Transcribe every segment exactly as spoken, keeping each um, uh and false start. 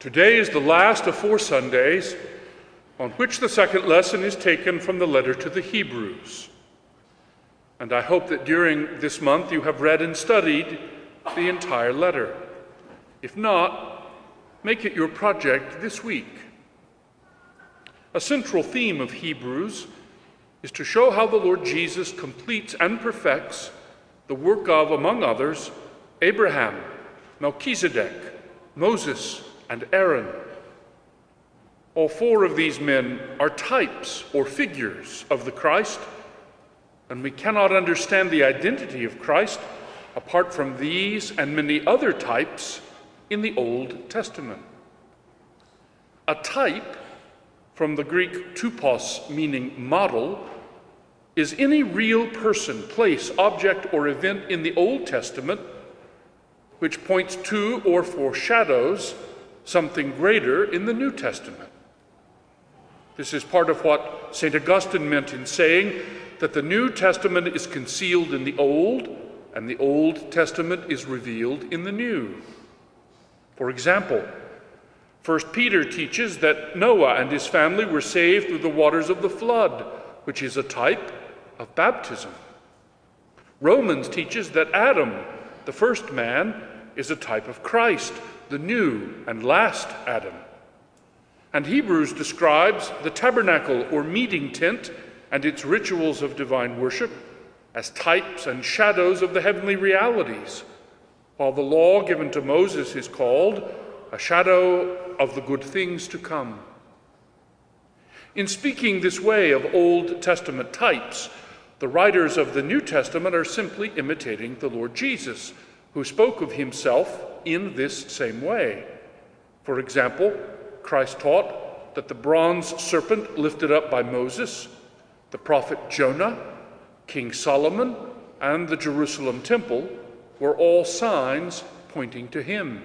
Today is the last of four Sundays on which the second lesson is taken from the letter to the Hebrews. And I hope that during this month you have read and studied the entire letter. If not, make it your project this week. A central theme of Hebrews is to show how the Lord Jesus completes and perfects the work of, among others, Abraham, Melchizedek, Moses, and Aaron. All four of these men are types or figures of the Christ, and we cannot understand the identity of Christ apart from these and many other types in the Old Testament. A type, from the Greek tupos, meaning model, is any real person, place, object, or event in the Old Testament which points to or foreshadows something greater in the New Testament. This is part of what Saint Augustine meant in saying that the New Testament is concealed in the Old, and the Old Testament is revealed in the New. For example, First Peter teaches that Noah and his family were saved through the waters of the flood, which is a type of baptism. Romans teaches that Adam, the first man, is a type of Christ, the new and last Adam. And Hebrews describes the tabernacle or meeting tent and its rituals of divine worship as types and shadows of the heavenly realities, while the law given to Moses is called a shadow of the good things to come. In speaking this way of Old Testament types, the writers of the New Testament are simply imitating the Lord Jesus, who spoke of himself in this same way. For example, Christ taught that the bronze serpent lifted up by Moses, the prophet Jonah, King Solomon, and the Jerusalem temple were all signs pointing to him.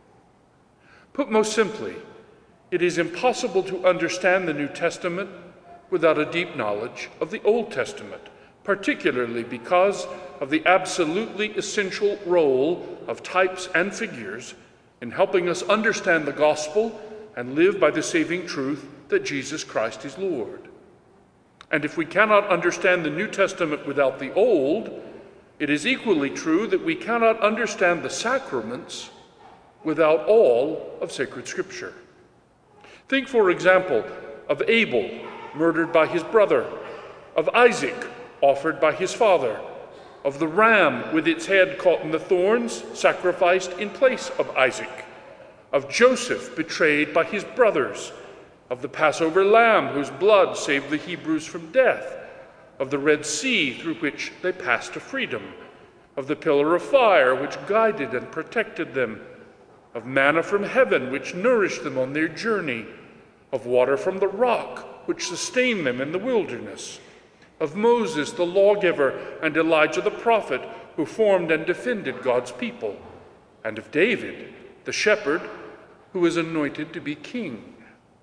Put most simply, it is impossible to understand the New Testament without a deep knowledge of the Old Testament, particularly because of the absolutely essential role of types and figures in helping us understand the gospel and live by the saving truth that Jesus Christ is Lord. And if we cannot understand the New Testament without the Old, it is equally true that we cannot understand the sacraments without all of sacred Scripture. Think, for example, of Abel, murdered by his brother, of Isaac, offered by his father, of the ram with its head caught in the thorns, sacrificed in place of Isaac, of Joseph betrayed by his brothers, of the Passover lamb whose blood saved the Hebrews from death, of the Red Sea through which they passed to freedom, of the pillar of fire which guided and protected them, of manna from heaven which nourished them on their journey, of water from the rock which sustained them in the wilderness, of Moses the lawgiver and Elijah the prophet who formed and defended God's people, and of David the shepherd who was anointed to be king.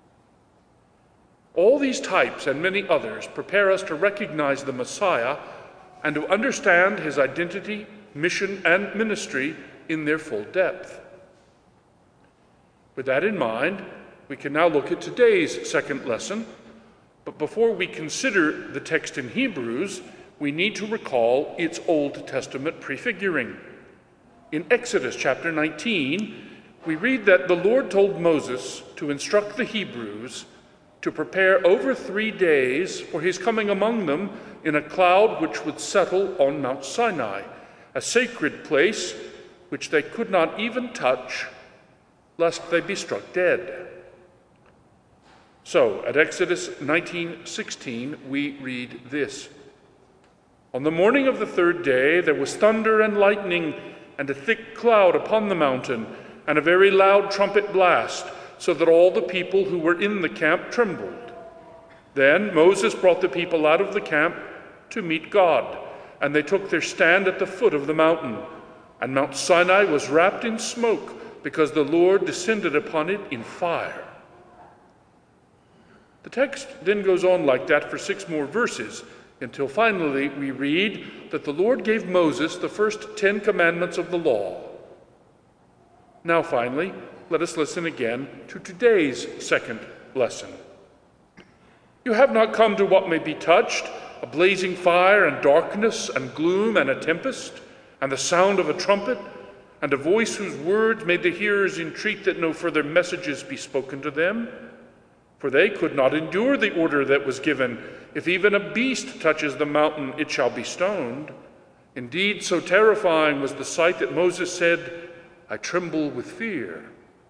All these types and many others prepare us to recognize the Messiah and to understand his identity, mission, and ministry in their full depth. With that in mind, we can now look at today's second lesson. But before we consider the text in Hebrews, we need to recall its Old Testament prefiguring. In Exodus chapter nineteen, we read that the Lord told Moses to instruct the Hebrews to prepare over three days for his coming among them in a cloud which would settle on Mount Sinai, a sacred place which they could not even touch, lest they be struck dead. So, at Exodus nineteen sixteen, we read this. On the morning of the third day, there was thunder and lightning and a thick cloud upon the mountain and a very loud trumpet blast, so that all the people who were in the camp trembled. Then Moses brought the people out of the camp to meet God, and they took their stand at the foot of the mountain. And Mount Sinai was wrapped in smoke, because the Lord descended upon it in fire. The text then goes on like that for six more verses, until finally we read that the Lord gave Moses the first Ten Commandments of the law. Now finally, let us listen again to today's second lesson. You have not come to what may be touched, a blazing fire and darkness and gloom and a tempest, and the sound of a trumpet, and a voice whose words made the hearers entreat that no further messages be spoken to them. For they could not endure the order that was given, if even a beast touches the mountain, it shall be stoned. Indeed, so terrifying was the sight that Moses said, I tremble with fear.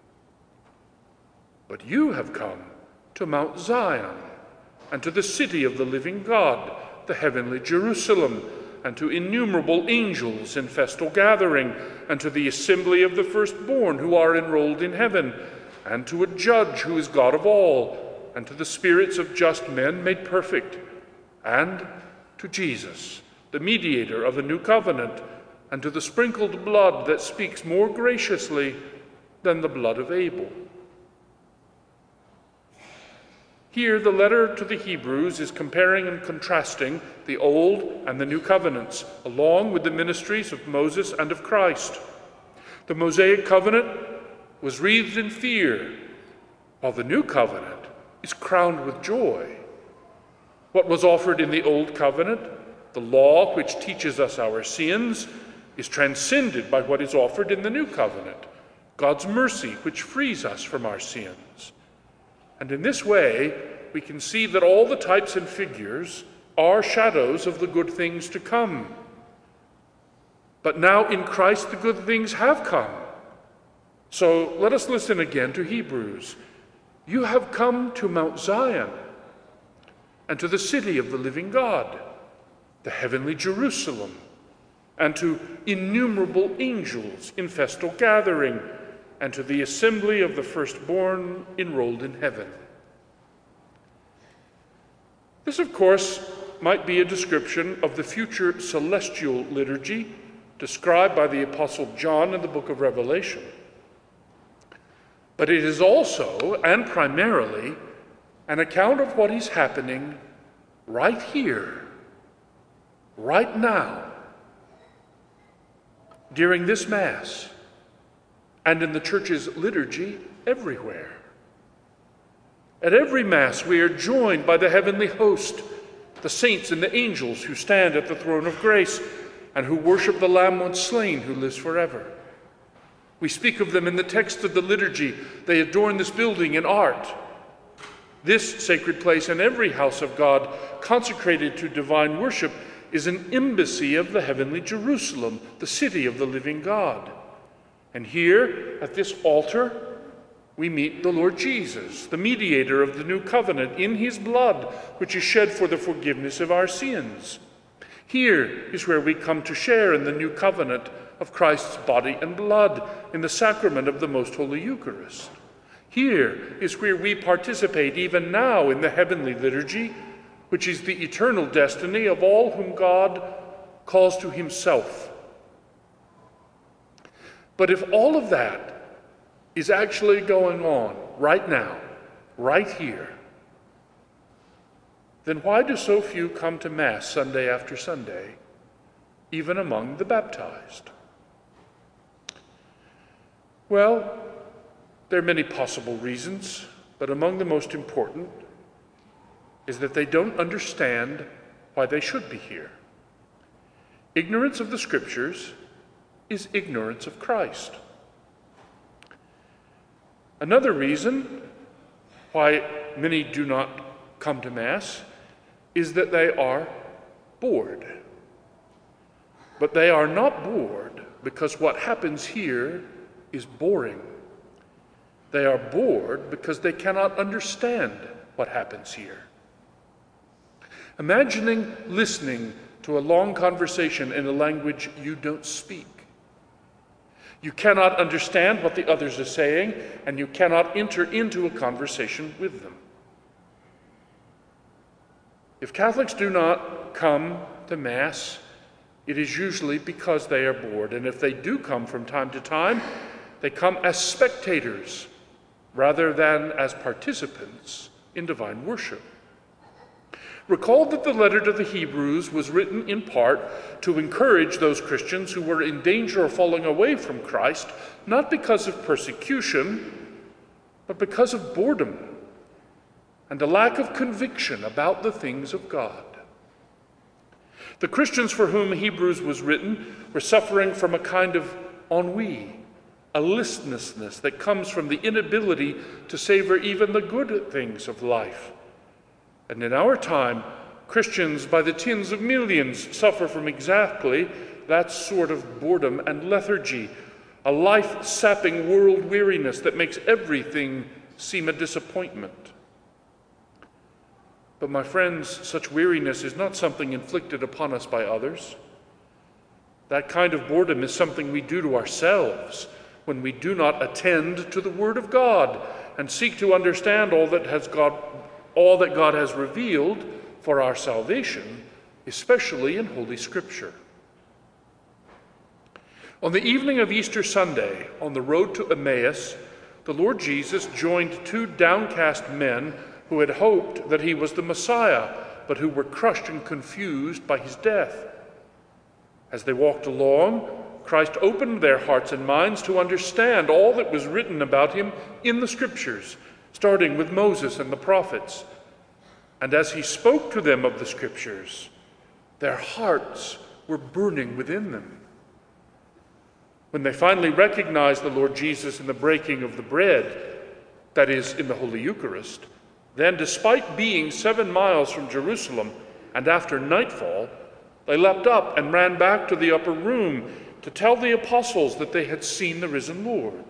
But you have come to Mount Zion, and to the city of the living God, the heavenly Jerusalem, and to innumerable angels in festal gathering, and to the assembly of the firstborn who are enrolled in heaven, and to a judge who is God of all, and to the spirits of just men made perfect, and to Jesus, the mediator of a new covenant, and to the sprinkled blood that speaks more graciously than the blood of Abel. Here, the letter to the Hebrews is comparing and contrasting the Old and the New Covenants, along with the ministries of Moses and of Christ. The Mosaic covenant was wreathed in fear, while the New Covenant is crowned with joy. What was offered in the Old Covenant, the law which teaches us our sins, is transcended by what is offered in the New Covenant, God's mercy which frees us from our sins. And in this way, we can see that all the types and figures are shadows of the good things to come. But now in Christ the good things have come. So let us listen again to Hebrews. You have come to Mount Zion, and to the city of the living God, the heavenly Jerusalem, and to innumerable angels in festal gathering, and to the assembly of the firstborn enrolled in heaven. This, of course, might be a description of the future celestial liturgy described by the Apostle John in the book of Revelation. But it is also, and primarily, an account of what is happening right here, right now, during this Mass, and in the Church's liturgy everywhere. At every Mass, we are joined by the heavenly host, the saints and the angels who stand at the throne of grace and who worship the Lamb once slain who lives forever. We speak of them in the text of the liturgy. They adorn this building in art. This sacred place and every house of God consecrated to divine worship is an embassy of the heavenly Jerusalem, the city of the living God. And here, at this altar, we meet the Lord Jesus, the mediator of the new covenant, in his blood, which is shed for the forgiveness of our sins. Here is where we come to share in the new covenant of Christ's body and blood in the sacrament of the Most Holy Eucharist. Here is where we participate even now in the heavenly liturgy, which is the eternal destiny of all whom God calls to himself. But if all of that is actually going on right now, right here, then why do so few come to Mass Sunday after Sunday, even among the baptized? Well, there are many possible reasons, but among the most important is that they don't understand why they should be here. Ignorance of the Scriptures is ignorance of Christ. Another reason why many do not come to Mass is that they are bored. But they are not bored because what happens here is boring. They are bored because they cannot understand what happens here. Imagining listening to a long conversation in a language you don't speak. You cannot understand what the others are saying, and you cannot enter into a conversation with them. If Catholics do not come to Mass, it is usually because they are bored. And if they do come from time to time, they come as spectators rather than as participants in divine worship. Recall that the letter to the Hebrews was written in part to encourage those Christians who were in danger of falling away from Christ, not because of persecution, but because of boredom and a lack of conviction about the things of God. The Christians for whom Hebrews was written were suffering from a kind of ennui, a listlessness that comes from the inability to savor even the good things of life. And in our time, Christians by the tens of millions suffer from exactly that sort of boredom and lethargy, a life-sapping world weariness that makes everything seem a disappointment. But my friends, such weariness is not something inflicted upon us by others. That kind of boredom is something we do to ourselves when we do not attend to the Word of God and seek to understand all that has God, all that God has revealed for our salvation, especially in Holy Scripture. On the evening of Easter Sunday, on the road to Emmaus, the Lord Jesus joined two downcast men who had hoped that he was the Messiah, but who were crushed and confused by his death. As they walked along, Christ opened their hearts and minds to understand all that was written about him in the Scriptures, starting with Moses and the prophets. And as he spoke to them of the Scriptures, their hearts were burning within them. When they finally recognized the Lord Jesus in the breaking of the bread, that is, in the Holy Eucharist, then, despite being seven miles from Jerusalem and after nightfall, they leapt up and ran back to the upper room to tell the apostles that they had seen the risen Lord.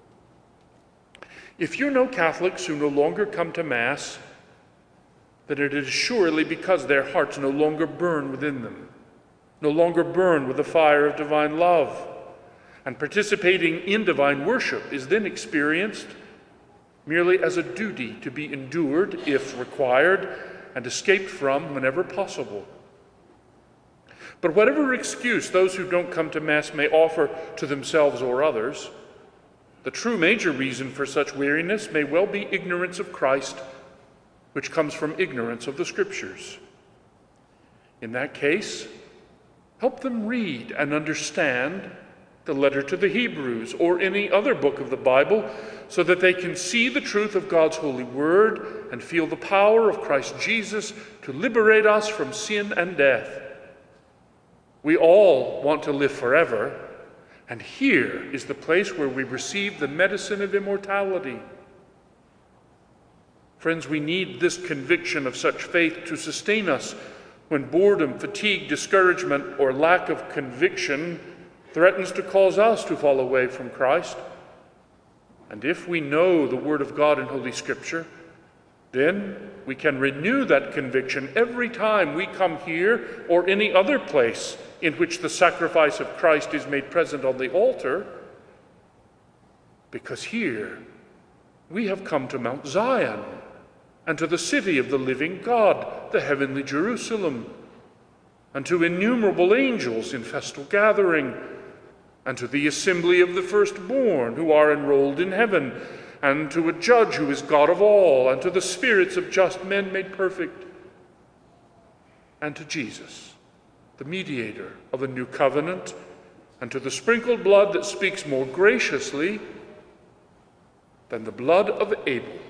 If you know Catholics who no longer come to Mass, then it is surely because their hearts no longer burn within them, no longer burn with the fire of divine love, and participating in divine worship is then experienced merely as a duty to be endured if required and escaped from whenever possible. But whatever excuse those who don't come to Mass may offer to themselves or others, the true major reason for such weariness may well be ignorance of Christ, which comes from ignorance of the Scriptures. In that case, help them read and understand the letter to the Hebrews or any other book of the Bible, so that they can see the truth of God's holy word and feel the power of Christ Jesus to liberate us from sin and death. We all want to live forever, and here is the place where we receive the medicine of immortality. Friends, we need this conviction of such faith to sustain us when boredom, fatigue, discouragement, or lack of conviction threatens to cause us to fall away from Christ. And if we know the Word of God in Holy Scripture, then we can renew that conviction every time we come here or any other place in which the sacrifice of Christ is made present on the altar, because here we have come to Mount Zion and to the city of the living God, the heavenly Jerusalem, and to innumerable angels in festal gathering, and to the assembly of the firstborn who are enrolled in heaven, and to a judge who is God of all, and to the spirits of just men made perfect, and to Jesus, the mediator of a new covenant, and to the sprinkled blood that speaks more graciously than the blood of Abel.